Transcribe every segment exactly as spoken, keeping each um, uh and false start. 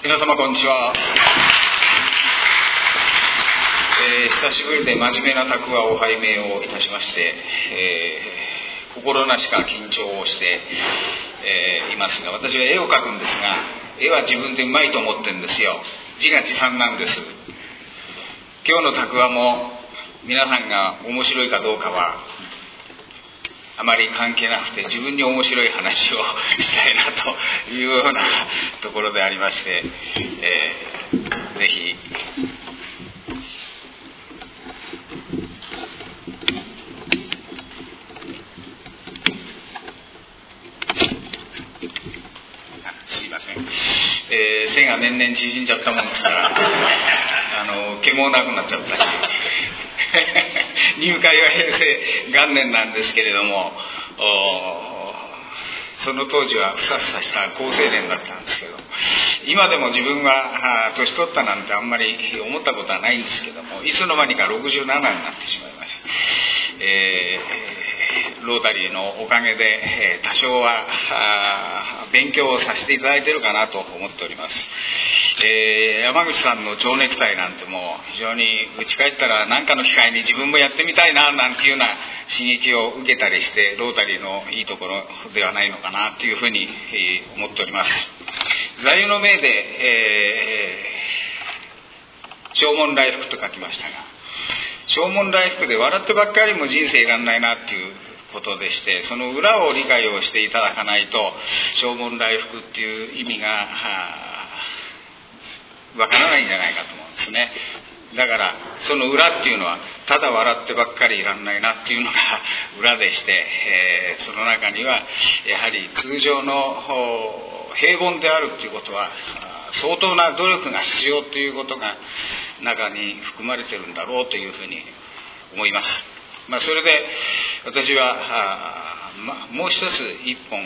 皆様こんにちは。えー、久しぶりで真面目な宅話を拝命をいたしまして、えー、心なしか緊張をして、えー、いますが、私は絵を描くんですが、絵は自分でうまいと思ってるんですよ。字が自賛なんです。今日の宅話も皆さんが面白いかどうかはあまり関係なくて、自分に面白い話をしたいなというようなところでありまして、えー、ぜひすいません、えー、背が年々縮んじゃったもんですからあの毛もなくなっちゃったし入会は平成元年なんですけれども、その当時はふさふさした好青年だったんですけど、今でも自分は年取ったなんてあんまり思ったことはないんですけども、いつの間にかろくじゅうななになってしまいました。えー、ロータリーのおかげで多少は勉強をさせていただいているかなと思っております。えー、山口さんの蝶ネクタイなんても非常に家帰ったら何かの機会に自分もやってみたいななんていうような刺激を受けたりして、ロータリーのいいところではないのかなというふうに思っております。座右の銘で、えー、正門来福と書きましたが、正門来福で笑ってばっかりも人生いらんないなっていうことでして、その裏を理解をしていただかないと正門来福っていう意味がわからないんじゃないかと思うんですね。だからその裏っていうのはただ笑ってばっかりいらんないなっていうのが裏でして、えー、その中にはやはり通常の平凡であるっていうことは相当な努力が必要ということが中に含まれてるんだろうというふうに思います。まあ、それで私はあ、ま、もう一つ一本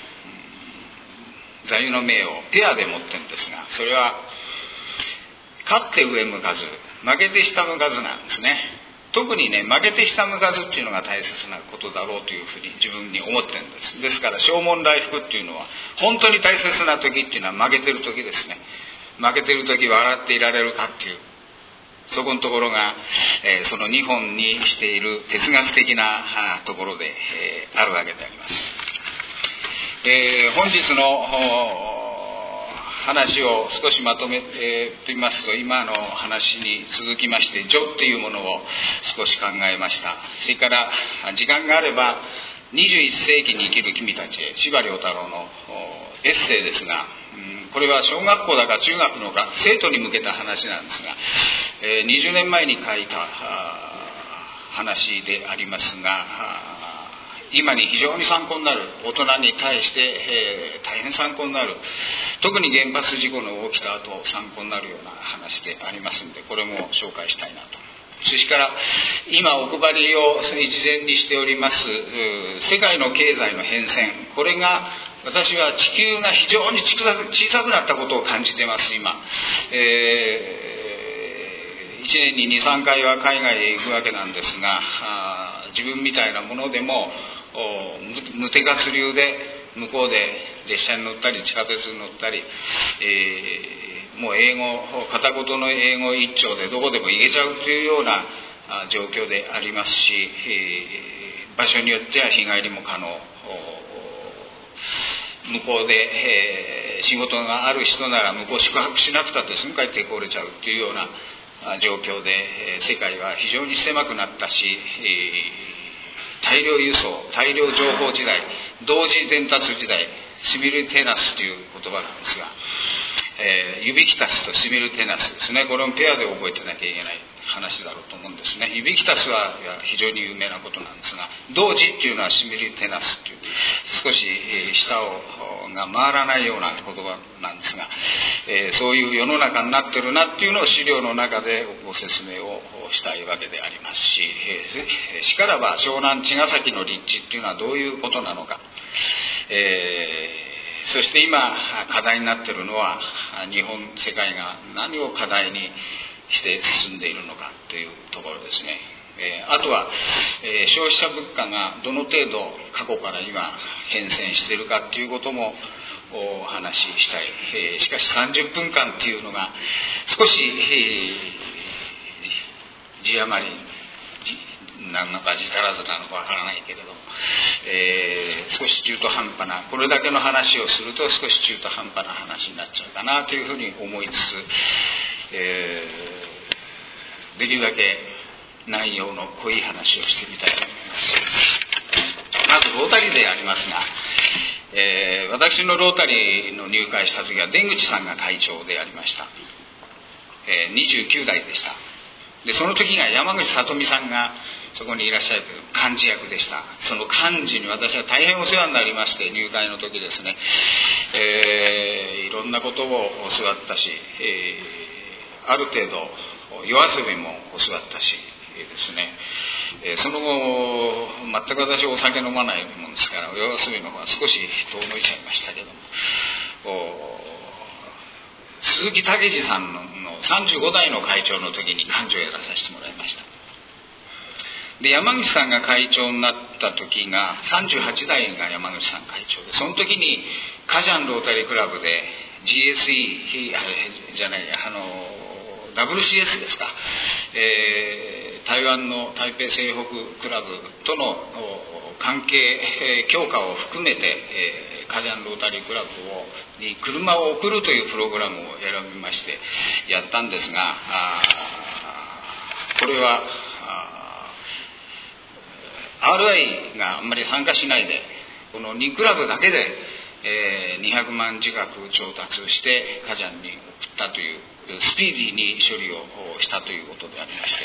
座右の銘をペアで持ってるんですが、それは勝って上向かず負けて下向かずなんですね。特にね、負けて下向かずっていうのが大切なことだろうというふうに自分に思ってるんです。ですから正門来福っていうのは本当に大切な時っていうのは負けてる時ですね。負けてる時笑っていられるかっていう、そこのところが、えー、その日本にしている哲学的なところで、えー、あるわけであります。えー、本日の話を少しまとめてみますと、今の話に続きまして序っていうものを少し考えました。それから時間があればにじゅういっ世紀に生きる君たちへ、司馬遼太郎のエッセイですが、うん、これは小学校だか中学のか生徒に向けた話なんですが、えー、にじゅうねんまえに書いた話でありますが、今に非常に参考になる、大人に対して、えー、大変参考になる、特に原発事故の起きた後参考になるような話でありますので、これも紹介したいなと。それから今お配りを一前にしております世界の経済の変遷、これが私は地球が非常に小さくなったことを感じています今。えー、いちねんににさんかいは海外へ行くわけなんですが、自分みたいなものでも無手活流で向こうで列車に乗ったり地下鉄に乗ったり、えー、もう英語片言の英語一丁でどこでも行けちゃうというような状況でありますし、えー、場所によっては日帰りも可能、向こうで、えー、仕事がある人なら向こう宿泊しなくたってすぐ帰ってこれちゃうというような状況で、えー、世界は非常に狭くなったし、えー大量輸送、大量情報時代、同時伝達時代、シミルテナスという言葉なんですが、えー、ユビキタスとシミルテナスですね。これもペアで覚えてなきゃいけない話だろうと思うんですね。ユビキタスは非常に有名なことなんですが、同時っていうのはシミルテナスっていう、少し、えー、舌をが回らないような言葉なんですが、えー、そういう世の中になってるなっていうのを資料の中でご説明をしたいわけでありますし、えー、しからば湘南茅ヶ崎の立地っていうのはどういうことなのか、えー、そして今課題になっているのは日本世界が何を課題にして進んでいるのかというところですね。えー、あとは、えー、消費者物価がどの程度過去から今変遷しているかということもお話ししたい、えー、しかしさんじゅっぷんかんっていうのが少し、えー、字余りなのか字足らずなのかわからないけれども、えー、少し中途半端な、これだけの話をすると少し中途半端な話になっちゃうかなというふうに思いつつ、えー、できるだけ内容の濃い話をしてみたいと思います。まずロータリーでありますが、えー、私のロータリーの入会した時は出口さんが会長でありました。えー、にじゅうきゅうだいでした。でその時が山口里美さんがそこにいらっしゃる幹事役でした。その幹事に私は大変お世話になりまして、入会の時ですね、えー、いろんなことを教わったし、えー、ある程度夜遊びも教わったしですね、えー、その後全く私お酒飲まないもんですから夜遊びの方は少し遠のいちゃいましたけども、鈴木武二さんのさんじゅうごだいの会長の時に幹事をやらさせてもらいました。で山口さんが会長になった時がさんじゅうはちだいが山口さん会長で、その時にカジャンロータリークラブで ジーエスイー じゃないあの ダブリューシーエス ですか、えー、台湾の台北西北クラブとの関係強化を含めて、えー、カジャンロータリークラブをに車を送るというプログラムを選びましてやったんですが、あこれはアールアイ があんまり参加しないでこのにクラブだけで、えー、にひゃくまん近く調達してカジャンに送ったというスピーディーに処理をしたということでありまして、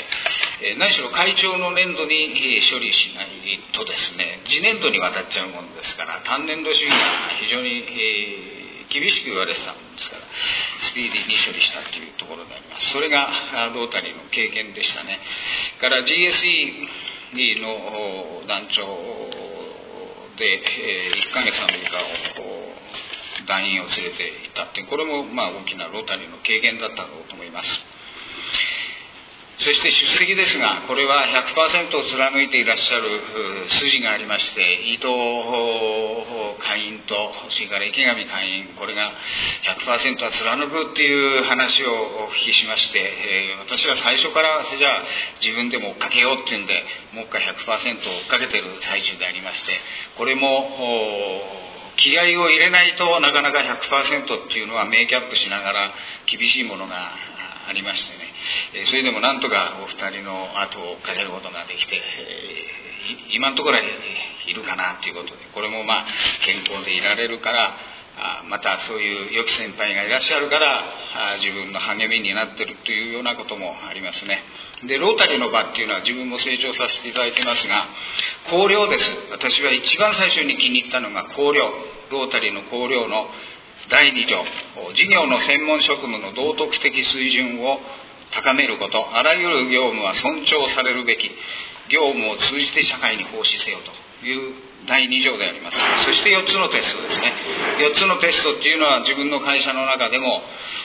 えー、何しろ会長の年度に処理しないとですね次年度に渡っちゃうものですから単年度主義が非常に、えー、厳しく言われてたものですからスピーディーに処理したというところであります。それがロータリーの経験でしたね。から ジーエスイーの団長で、えー、いっかげつアメリカを団員を連れて行ったっていうこれもまあ大きなロータリーの経験だったろうと思います。そして出席ですがこれは ひゃくパーセント を貫いていらっしゃる筋がありまして伊藤会員とそれから池上会員これが ひゃくパーセント は貫くっていう話をお聞きしまして、えー、私は最初からじゃあ自分でも追っかけようっていうんでもう一回 ひゃくパーセント 追っかけてる最中でありましてこれも気合を入れないとなかなか ひゃくパーセント っていうのはメイキャップしながら厳しいものがありましてね、それでもなんとかお二人の後を追っかけることができて今のところはいるかなということでこれもまあ健康でいられるからまたそういう良き先輩がいらっしゃるから自分の励みになっているというようなこともありますね。でロータリーの場っていうのは自分も成長させていただいてますが綱領です。私は一番最初に気に入ったのが綱領ロータリーの綱領のだいに条事業の専門職務の道徳的水準を高めることあらゆる業務は尊重されるべき業務を通じて社会に奉仕せよというだいに条であります。そしてよっつのテストですね。よっつのテストっていうのは自分の会社の中でも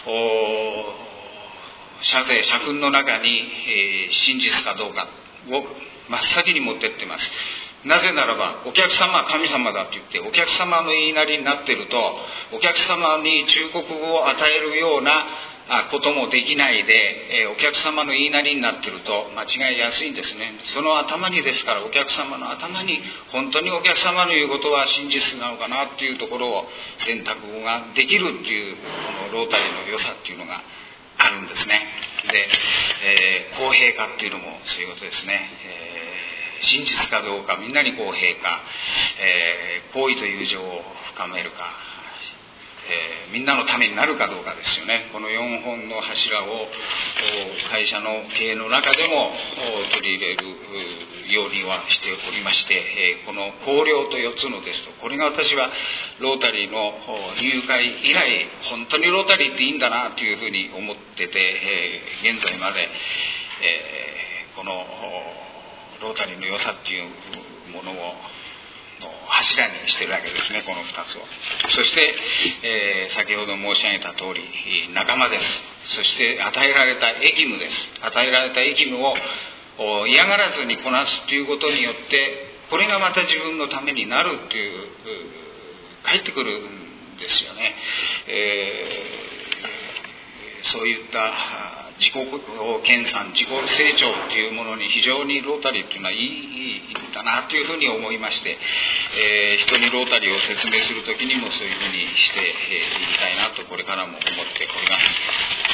社税社訓の中に、えー、真実かどうかを真っ先に持ってってます。なぜならばお客様は神様だと言ってお客様の言いなりになっているとお客様に忠告を与えるようなこともできないで、えー、お客様の言いなりになっていると間違いやすいんですね。その頭にですからお客様の頭に本当にお客様の言うことは真実なのかなっていうところを選択ができるっていうこのロータリーの良さっていうのがあるんですね。で、えー、公平化っていうのもそういうことですね。えー真実かどうかみんなに公平か、えー、好意と友情を深めるか、えー、みんなのためになるかどうかですよね。このよんほんの柱を会社の経営の中でも取り入れるようにはしておりまして、えー、この綱領とよっつのテストこれが私はロータリーの入会以来本当にロータリーっていいんだなというふうに思ってて、えー、現在まで、えー、このロータリーの良さっていうものを柱にしてるわけですね、このふたつを。そして、えー、先ほど申し上げた通り仲間です。そして与えられた役務です。与えられた役務を嫌がらずにこなすということによってこれがまた自分のためになるっていう返ってくるんですよね。えー、そういった自己研鑽、自己成長というものに非常にロータリーというのはいいんだなというふうに思いまして、えー、人にロータリーを説明するときにもそういうふうにしていきたいなとこれからも思っております。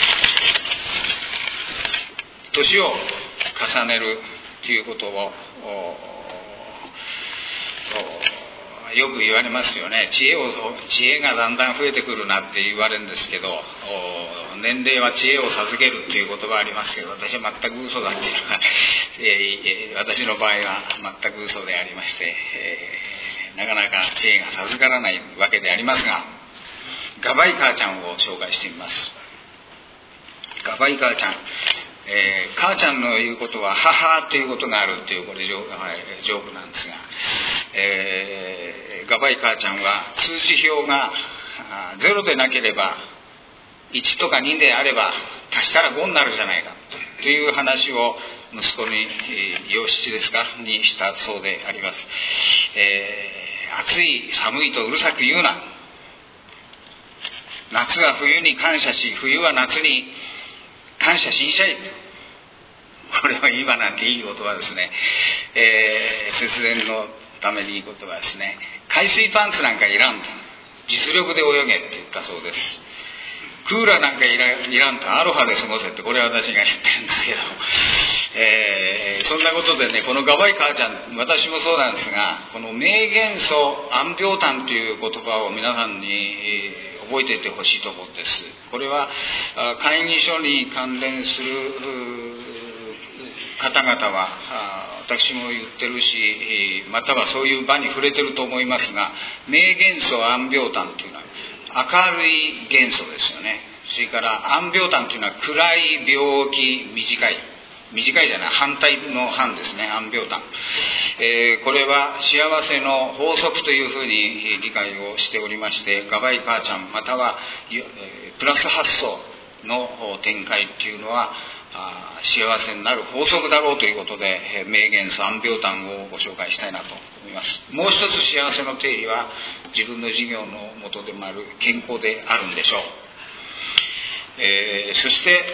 年を重ねるということをよく言われますよね。知恵を知恵がだんだん増えてくるなって言われるんですけど、年齢は知恵を授けるっていう言葉ありますけど、私は全く嘘だっていうのが、えー、私の場合は全く嘘でありまして、えー、なかなか知恵が授からないわけでありますが、ガバイ母ちゃんを紹介してみます。ガバイ母ちゃん、えー、母ちゃんの言うことは母ということがあるっていう、これジョークなんですが、えー、ガバイ母ちゃんは数値表がゼロでなければいちとかにであれば足したらごになるじゃないかという話を息子に、養七ですかにしたそうであります。えー、暑い寒いとうるさく言うな、夏は冬に感謝し冬は夏に感謝しんしゃい。これは今なんていい言葉ですね。えー、節電のためにいい言葉ですね。海水パンツなんかいらんと、実力で泳げって言ったそうです。クーラーなんかいらいらんと、アロハで過ごせって、これは私が言ってるんですけど、えー、そんなことでね、このガバイ母ちゃん、私もそうなんですが、この名元素安病炭という言葉を皆さんに、えー覚えていてほしいと思うんです。これは会議所に関連する方々は私も言ってるし、またはそういう場に触れてると思いますが、名元素安病炭というのは明るい元素ですよね。それから安病炭というのは暗い病気、短い短いじゃない反対の反ですね、安病炭、えー、これは幸せの法則というふうに理解をしておりまして、ガバイ母ちゃんまたはプラス発想の展開っていうのは幸せになる法則だろうということで、名元素安病炭をご紹介したいなと思います。もう一つ幸せの定義は自分の事業の元でもある健康であるんでしょう。えー、そして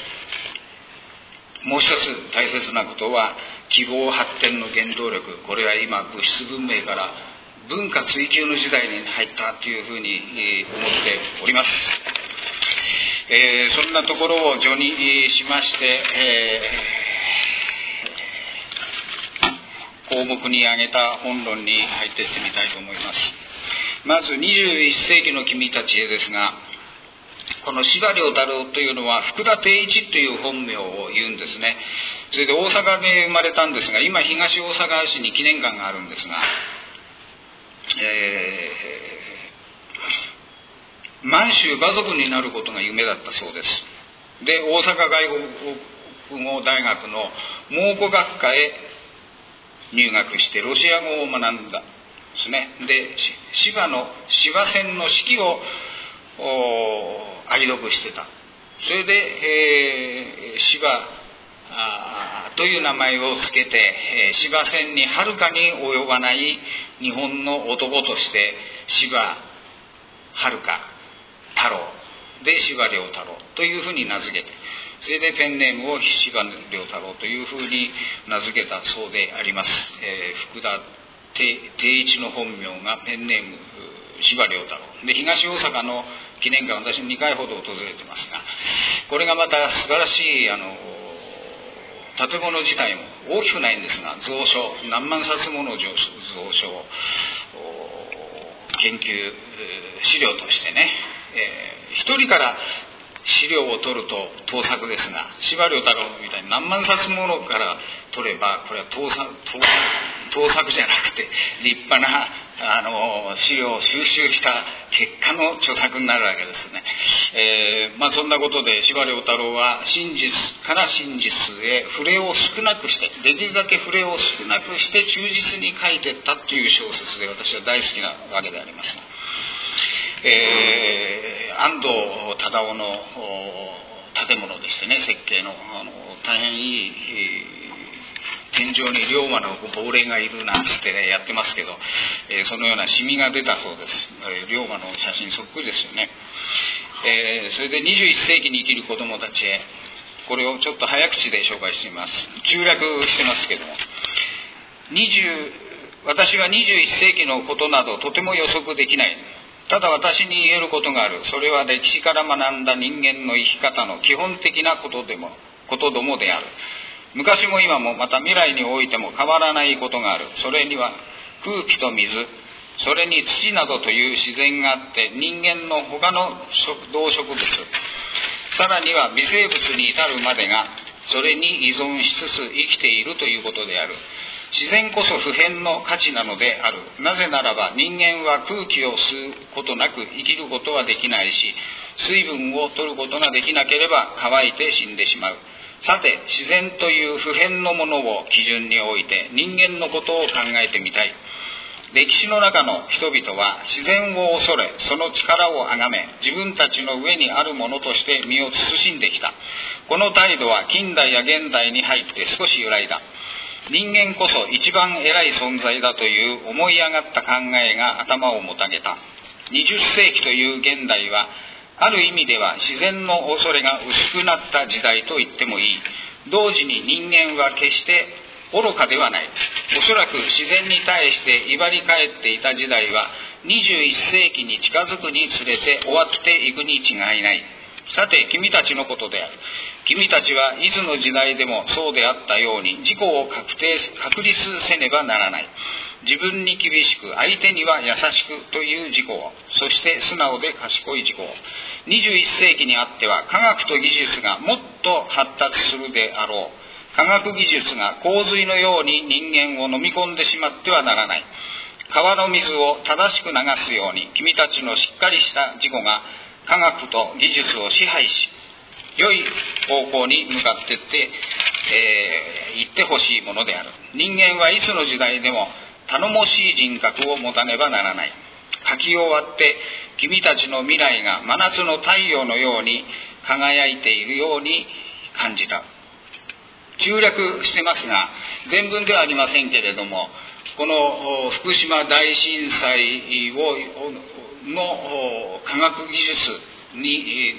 もう一つ大切なことは希望発展の原動力。これは今物質文明から文化追求の時代に入ったというふうに思っております。えー、そんなところを序にしまして、えー、項目に挙げた本論に入っていってみたいと思います。まずにじゅういっせいきの君たちへですが、この司馬遼太郎というのは福田定一という本名を言うんですね。それで大阪で生まれたんですが、今東大阪市に記念館があるんですが、えー、満州馬族になることが夢だったそうです。で、大阪外国語大学の蒙古学科へ入学してロシア語を学んだんですね。で、司馬の司馬遷の式を愛読してた。それで、えー、司馬という名前をつけて、えー、司馬遷にはるかに及ばない日本の男として司馬はるか太郎で司馬遼太郎というふうに名付けて、それでペンネームを司馬遼太郎というふうに名付けたそうであります。えー、福田定一の本名がペンネーム司馬遼太郎で、東大阪の記念館、私にかいほど訪れてますが、これがまた素晴らしいあの建物自体も大きくないんですが、蔵書何万冊もの蔵書を研究資料としてね、えー、一人から資料を取ると盗作ですが、司馬遼太郎みたいに何万冊ものから取れば、これは盗作、盗作、盗作じゃなくて立派なあの資料を収集した結果の著作になるわけですね。えー、まあそんなことで司馬遼太郎は真実から真実へ触れを少なくして、できるだけ触れを少なくして忠実に書いていったという小説で、私は大好きなわけであります。えー、安藤忠雄の建物でしてね、設計の、あの大変いい天井に龍馬の亡霊がいるなんつってねやってますけど、えー、そのようなシミが出たそうです。えー、龍馬の写真そっくりですよね。えー、それでにじゅういっ世紀に生きる子どもたちへ、これをちょっと早口で紹介しています。中略してますけども、20私はにじゅういっ世紀のことなどとても予測できない。ただ私に言えることがある。それは歴史から学んだ人間の生き方の基本的なことでもことどもである。昔も今もまた未来においても変わらないことがある。それには空気と水、それに土などという自然があって、人間の他の動植物、さらには微生物に至るまでがそれに依存しつつ生きているということである。自然こそ不変の価値なのである。なぜならば人間は空気を吸うことなく生きることはできないし、水分を取ることができなければ乾いて死んでしまう。さて、自然という不変のものを基準において人間のことを考えてみたい。歴史の中の人々は自然を恐れ、その力を崇め、自分たちの上にあるものとして身を慎んできた。この態度は近代や現代に入って少し揺らいだ。人間こそ一番偉い存在だという思い上がった考えが頭をもたげた。にじゅっ世紀という現代は、ある意味では自然の恐れが薄くなった時代と言ってもいい。同時に人間は決して愚かではない。おそらく自然に対して威張り返っていた時代はにじゅういっ世紀に近づくにつれて終わっていくに違いない。さて、君たちのことである。君たちはいつの時代でもそうであったように自己を確定確立せねばならない。自分に厳しく、相手には優しくという自己を、そして素直で賢い自己を。にじゅういっ世紀にあっては科学と技術がもっと発達するであろう。科学技術が洪水のように人間を飲み込んでしまってはならない。川の水を正しく流すように、君たちのしっかりした自己が科学と技術を支配し、良い方向に向かっていって、えー、行ってほしいものである。人間はいつの時代でも頼もしい人格を持たねばならない。書き終わって君たちの未来が真夏の太陽のように輝いているように感じた。中略してますが、全文ではありませんけれども、この福島大震災をの科学技術に、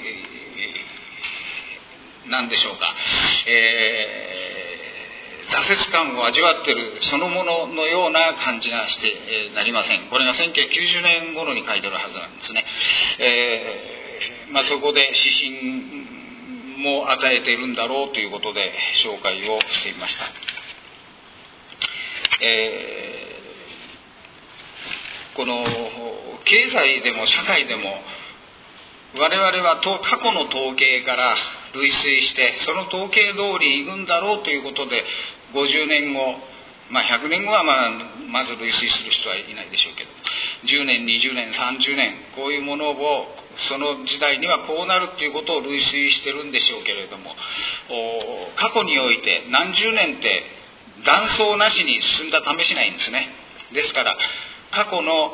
何でしょうか、えー、挫折感を味わっているそのもののような感じがしてなりません。これがせんきゅうひゃくきゅうじゅうねん頃に書いてあるはずなんですね。えーまあ、そこで指針も与えているんだろうということで紹介をしていました。えー、この経済でも社会でも我々は過去の統計から類推してその統計通り行くんだろうということでごじゅうねんご、まあ、ひゃくねんごはまあまず類推する人はいないでしょうけど、じゅうねんにじゅうねんさんじゅうねんこういうものをその時代にはこうなるということを類推してるんでしょうけれども、過去において何十年って断層なしに進んだ試しないんですね。ですから過去の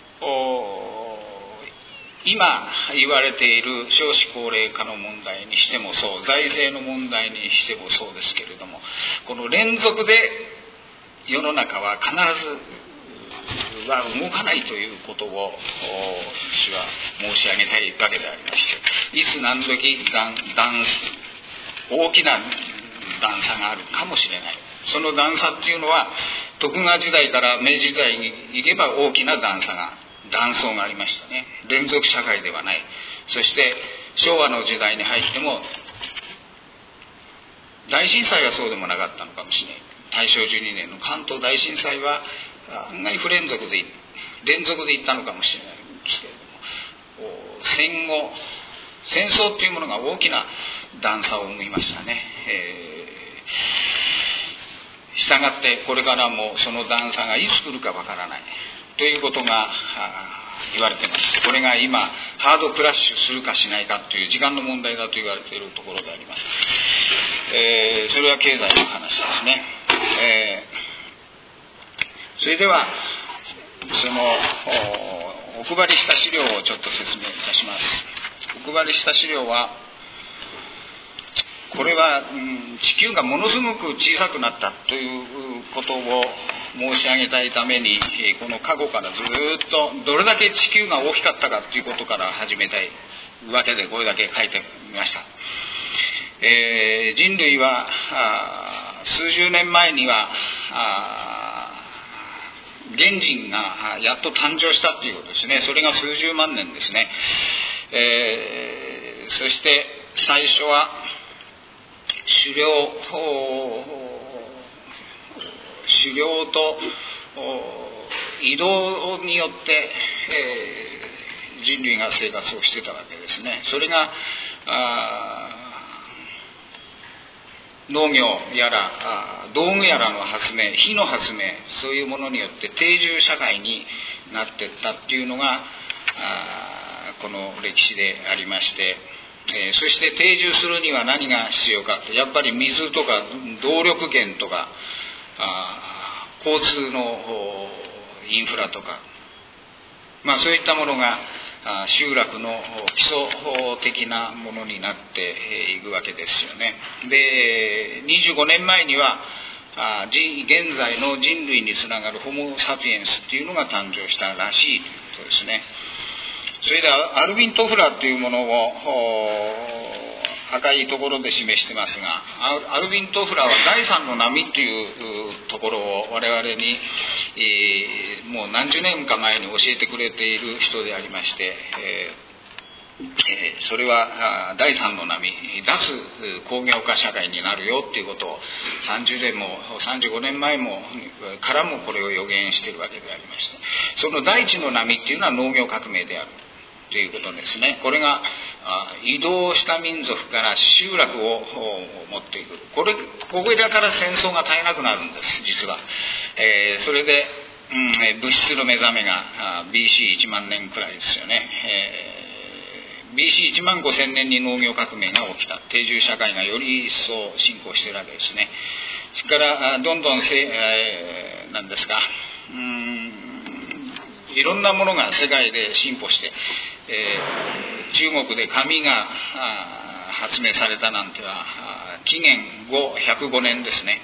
今言われている少子高齢化の問題にしてもそう、財政の問題にしてもそうですけれども、この連続で世の中は必ずは動かないということを私は申し上げたいわけでありまして、いつ何時段段大きな段差があるかもしれない。その段差っていうのは徳川時代から明治時代に行けば大きな段差が断層がありましたね。連続社会ではない。そして昭和の時代に入っても大震災はそうでもなかったのかもしれない。大正じゅうにねんの関東大震災は案外不連続で連続でいったのかもしれないんですけれども、戦後戦争っていうものが大きな段差を生みましたね。えー、したがってこれからもその段差がいつ来るかわからないということが言われています。これが今ハードクラッシュするかしないかという時間の問題だと言われているところであります。えー、それは経済の話ですね。えー、それではそのお配りした資料をちょっと説明いたします。お配りした資料はこれは、うん、地球がものすごく小さくなったということを申し上げたいために、この過去からずっとどれだけ地球が大きかったかということから始めたいわけで、これだけ書いてみました。えー、人類は数十年前には原人がやっと誕生したということですね。それが数十万年ですね。えー、そして最初は狩猟狩猟と移動によって、えー、人類が生活をしていたわけですね。それが農業やら道具やらの発明、火の発明、そういうものによって定住社会になっていったっていうのがこの歴史でありまして、えー、そして定住するには何が必要かって、やっぱり水とか動力源とかあ交通のインフラとか、まあ、そういったものが集落の基礎的なものになっていくわけですよね。で、にじゅうごねんまえには現在の人類につながるホモ・サピエンスっていうのが誕生したらしいとですね。それでアルビン・トフラーというものを赤いところで示してますが、アルビン・トフラーは第三の波というところを我々に、えー、もう何十年か前に教えてくれている人でありまして、えーえー、それは第三の波、脱工業化社会になるよっていうことをさんじゅうねんもさんじゅうごねんまえもからもこれを予言しているわけでありまして、その第一の波っていうのは農業革命であるということですね。これが移動した民族から集落を持っていく。これ、ここらから戦争が絶えなくなるんです、実は。えー、それで、うん、物質の目覚めが ビーシーいちまんねんくらいですよね。えー、ビーシーいちまんごせんねんに農業革命が起きた。定住社会がより一層進行しているわけですね。それからどんどんせ、えー、なんですか、うーん、いろんなものが世界で進歩して、えー、中国で紙が発明されたなんては紀元後ひゃくごねんですね。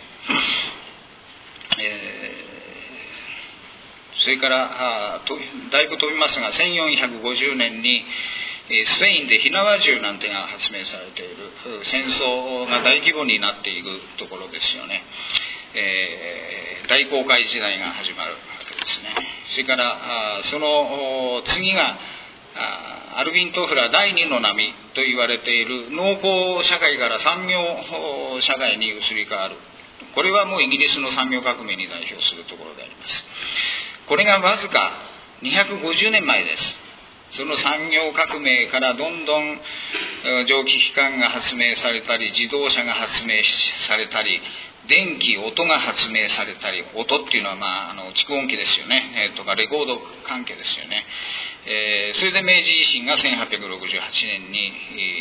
えー、それからとだいぶ飛びますが、せんよんひゃくごじゅうねんにスペインで火縄銃なんてが発明されている。戦争が大規模になっていくところですよね。えー、大航海時代が始まるわけですね。それからその次がアルビン・トフラー第二の波と言われている農耕社会から産業社会に移り変わる。これはもうイギリスの産業革命に代表するところであります。これがわずかにひゃくごじゅうねんまえです。その産業革命からどんどん蒸気機関が発明されたり、自動車が発明されたり、電気、音が発明されたり、音っていうのは、まあ、あの蓄音機ですよね、えー、とかレコード関係ですよね。えー、それで明治維新がせんはっぴゃくろくじゅうはちねんに、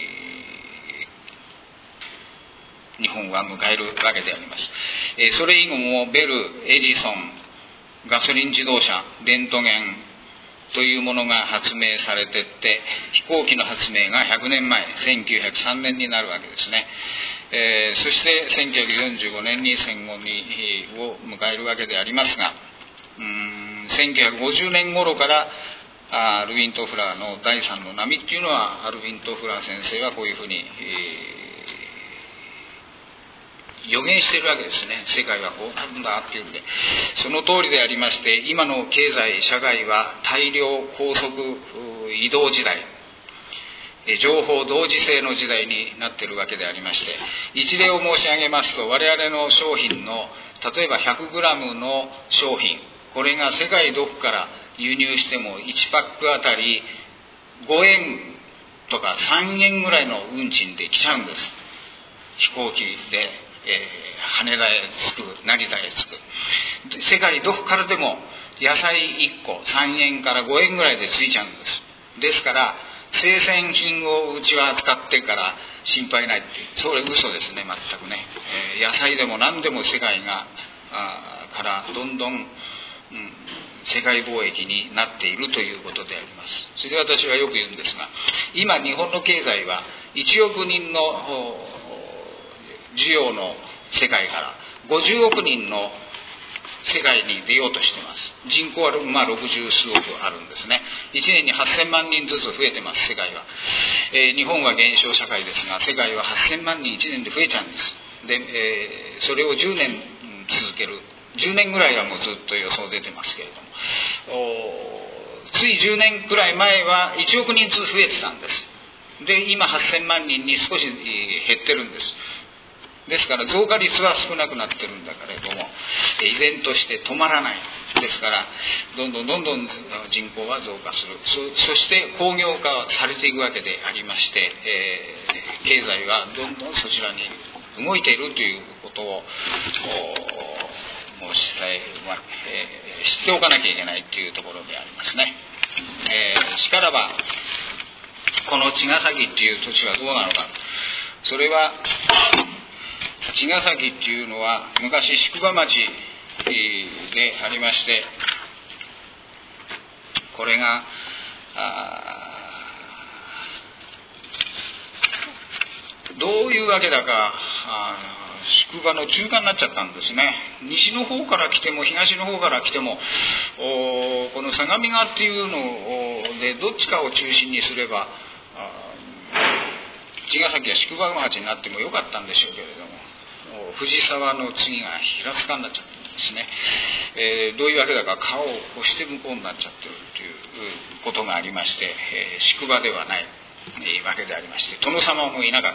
えー、日本は迎えるわけであります。えー、それ以後もベル、エジソン、ガソリン自動車、レントゲンというものが発明されていって、飛行機の発明がひゃくねんまえ、せんきゅうひゃくさんねんになるわけですね。えー、そしてせんきゅうひゃくよんじゅうごねんに戦後にを迎えるわけでありますが、うーんせんきゅうひゃくごじゅうねん頃からアルビン・トフラーの第三の波っていうのは、アルビン・トフラー先生はこういうふうに、えー、予言しているわけですね。世界はこうなるんだっていうんで、その通りでありまして、今の経済社会は大量高速移動時代、情報同時性の時代になっているわけでありまして、一例を申し上げますと、我々の商品の例えば ひゃくグラム の商品、これが世界どこから輸入してもいちパックあたりごえんとかさんえんぐらいの運賃で来ちゃうんです。飛行機で、えー、羽田へ着く、成田へ着く。世界どこからでも野菜いっこさんえんからごえんぐらいで着いちゃうんです。ですから生鮮品をうちは扱ってから心配ないって、それ嘘ですね、全くね。えー、野菜でも何でも世界があからどんどん、うん、世界貿易になっているということであります。それで私はよく言うんですが、今日本の経済はいちおくにんの需要の世界からごじゅうおく人の世界に出ようとしています。人口はまあろくじゅうすうおくあるんですね。いちねんにはっせんまんにんずつ増えてます、世界は。えー、日本は減少社会ですが、世界ははっせんまんにんいちねんで増えちゃうんです。で、えー、それをじゅうねん続ける。じゅうねんぐらいはもうずっと予想出てますけれども、ついじゅうねんくらい前はいちおくにんずつ増えてたんです。で、今はっせんまんにんに少し減ってるんです。ですから増加率は少なくなってるんだけれども、依然として止まらない。ですからどんどんどんどん人口は増加する。 そ, そして工業化されていくわけでありまして、えー、経済はどんどんそちらに動いているということを申し伝え、まあえー、知っておかなきゃいけないというところでありますね。えー、しからばこの茅ヶ崎っていう土地はどうなのか。それは茅ヶ崎っていうのは昔宿場町でありまして、これがどういうわけだか宿場の中間になっちゃったんですね。西の方から来ても東の方から来てもこの相模川っていうのでどっちかを中心にすれば茅ヶ崎は宿場町になってもよかったんでしょうけれども、藤沢の次が平塚になっちゃってるんですね。えー、どういうわけだか川を越して向こうになっちゃってるということがありまして、えー、宿場ではない、えー、わけでありまして、殿様もいなかった。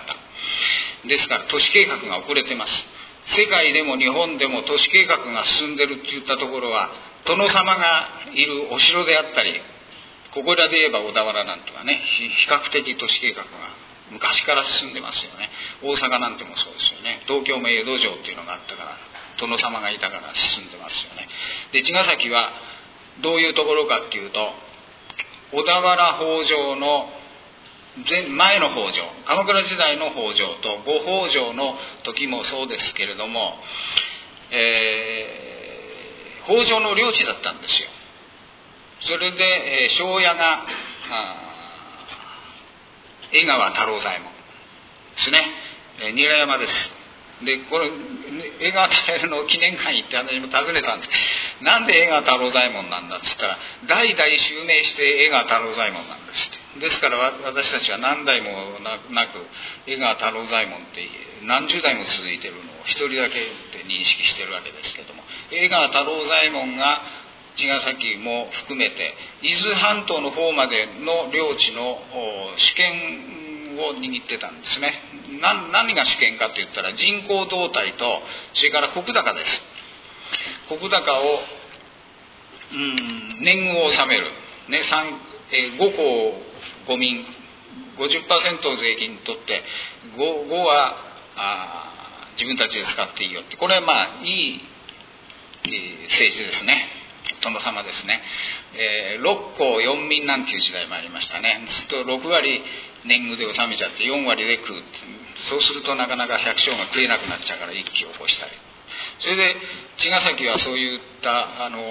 ですから都市計画が遅れてます。世界でも日本でも都市計画が進んでるっていったところは殿様がいるお城であったり、ここらで言えば小田原なんとかね、比較的都市計画が昔から進んでますよね。大阪なんてもそうですよね。東京も江戸城っていうのがあったから殿様がいたから進んでますよね。で、茅ヶ崎はどういうところかっていうと、小田原北条の前の北条、鎌倉時代の北条と五北条の時もそうですけれども、えー、北条の領地だったんですよ。それで、えー、庄屋が江川太郎左衛門ですね、えー、韮山です。で、これ江川太郎の記念館行って私も尋ねたんです。なんで江川太郎左衛門なんだっつったら、代々襲名して江川太郎左衛門なんですって。ですから私たちは何代もなく江川太郎左衛門って何十代も続いてるのを一人だけで認識してるわけですけども、江川太郎左衛門が茅ヶ崎も含めて伊豆半島の方までの領地の主権を握ってたんですね。な何が主権かといったら人口動態とそれから石高です。石高を、うん、年貢を納める、ね、えー、ごこ五民 ごじゅっパーセント を税金取って 5, 5はあ自分たちで使っていいよって、これはまあいい、えー、政治ですね。殿様ですね。えー、ろっこよん民なんていう時代もありましたね。ずっとろくわり年貢で納めちゃってよんわりで食うって、そうするとなかなか百姓が食えなくなっちゃうから一揆を起こしたり、それで茅ヶ崎はそういったあの、うん、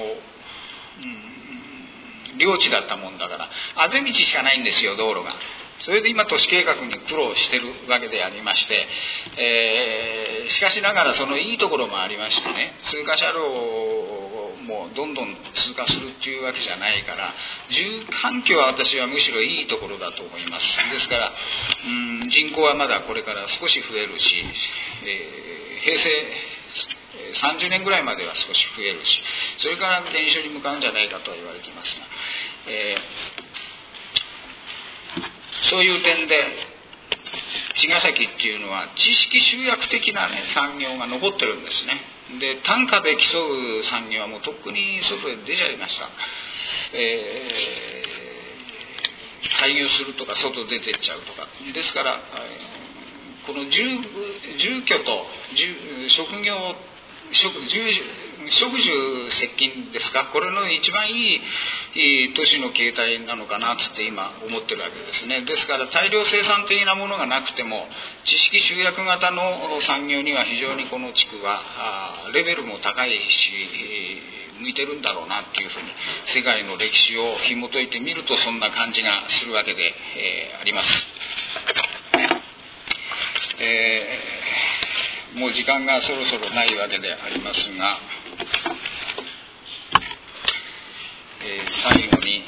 領地だったもんだからあぜ道しかないんですよ、道路が。それで今都市計画に苦労してるわけでありまして、えー、しかしながらそのいいところもありましてね、通過車両もどんどん通過するっていうわけじゃないから、住環境は私はむしろいいところだと思います。ですから、うん、人口はまだこれから少し増えるし、えー、平成さんじゅうねんぐらいまでは少し増えるし、それから減少に向かうんじゃないかとは言われていますが、えー、そういう点で茅ヶ崎っていうのは知識集約的な、ね、産業が残ってるんですね。で、単価で競う産業はもうとっくに外へ出ちゃいました。えー、廃業するとか外出てっちゃうとかですから、この 住, 住居と住職業職住職住接近ですか、これの一番いい都市の形態なのかなって今思ってるわけですね。ですから大量生産的なものがなくても知識集約型の産業には非常にこの地区はレベルも高いし向いてるんだろうなっていうふうに世界の歴史を紐解いてみるとそんな感じがするわけで、えー、あります。えーもう時間がそろそろないわけでありますが、えー、最後に、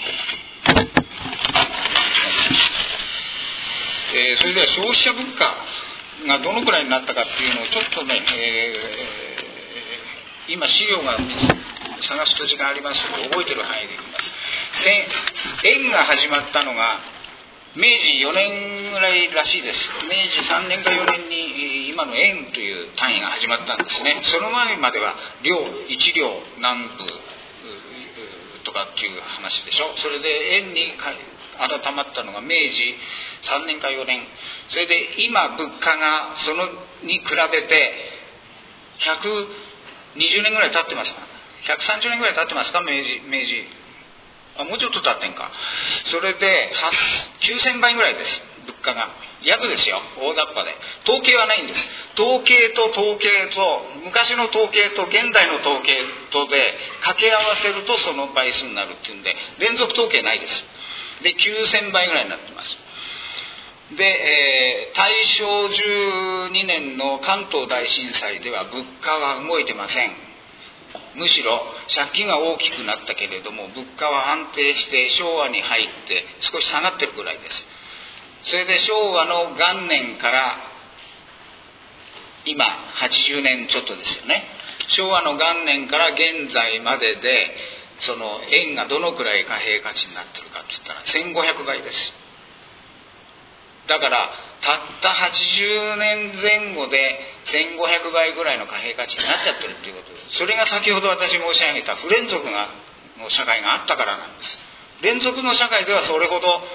えー、それでは消費者物価がどのくらいになったかっていうのをちょっとね、えー、今資料が探すと時間ありますので覚えてる範囲で言います。円が始まったのが明治よねんぐらいらしいです。明治さんねんかよねんに今の円という単位が始まったんですね。その前までは両いち両何部とかっていう話でしょ。それで円に改まったのが明治さんねんかよねん。それで今物価がそのに比べてひゃくにじゅうねんぐらい経ってますか、ひゃくさんじゅうねんぐらい経ってますか、明治明治あもうちょっと経ってんか。それできゅうせんばいぐらいです、物価が。約ですよ、大雑把で。統計はないんです。統計と統計と昔の統計と現代の統計とで掛け合わせるとその倍数になるっていうんで連続統計ないです。できゅうせんばいぐらいになってます。で、えー、大正じゅうにねんの関東大震災では物価は動いてません。むしろ借金が大きくなったけれども物価は安定して昭和に入って少し下がってるぐらいです。それで昭和の元年から今はちじゅうねんちょっとですよね。昭和の元年から現在まででその円がどのくらい貨幣価値になってるかって言ったらせんごひゃくばいです。だからたったはちじゅうねんぜん後でせんごひゃくばいぐらいの貨幣価値になっちゃってるっていうことです。それが先ほど私申し上げた不連続がの社会があったからなんです。連続の社会ではそれほど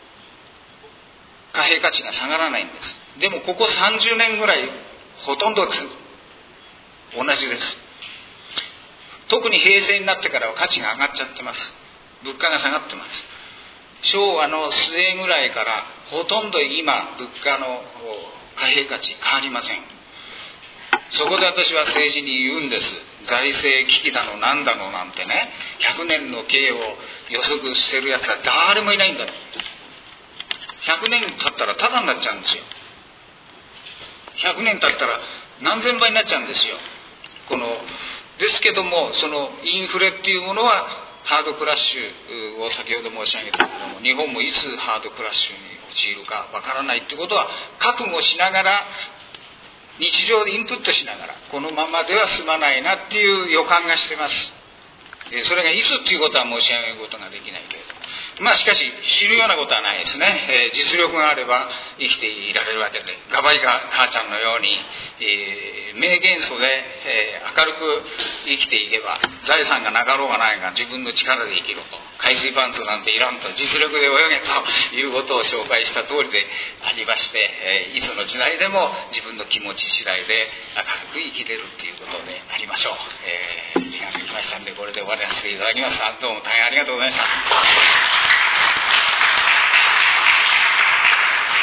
貨幣価値が下がらないんです。でもここさんじゅうねんぐらいほとんど同じです。特に平成になってからは価値が上がっちゃってます。物価が下がってます。昭和の末ぐらいからほとんど今物価の貨幣価値変わりません。そこで私は政治に言うんです。財政危機だのなんだのなんてね、ひゃくねんの経を予測してるやつは誰もいないんだ。ひゃくねん経ったらタダになっちゃうんですよ。ひゃくねん経ったら何千倍になっちゃうんですよ。このですけどもそのインフレっていうものはハードクラッシュを先ほど申し上げたけども日本もいつハードクラッシュに陥るかわからないってことは覚悟しながら日常でインプットしながらこのままでは済まないなっていう予感がしてます。それがいつっていうことは申し上げることができないけれどまあしかし知るようなことはないですね、えー、実力があれば生きていられるわけでガバイガ母ちゃんのように、えー、名元素で、えー、明るく生きていけば財産がなかろうがないが自分の力で生きろと海水パンツなんていらんと実力で泳げということを紹介した通りでありまして、えー、いつの時代でも自分の気持ち次第で明るく生きれるということでありましょう、えー、時間が来ましたんでこれで終わりさせていただきます。どうも大変ありがとうございました。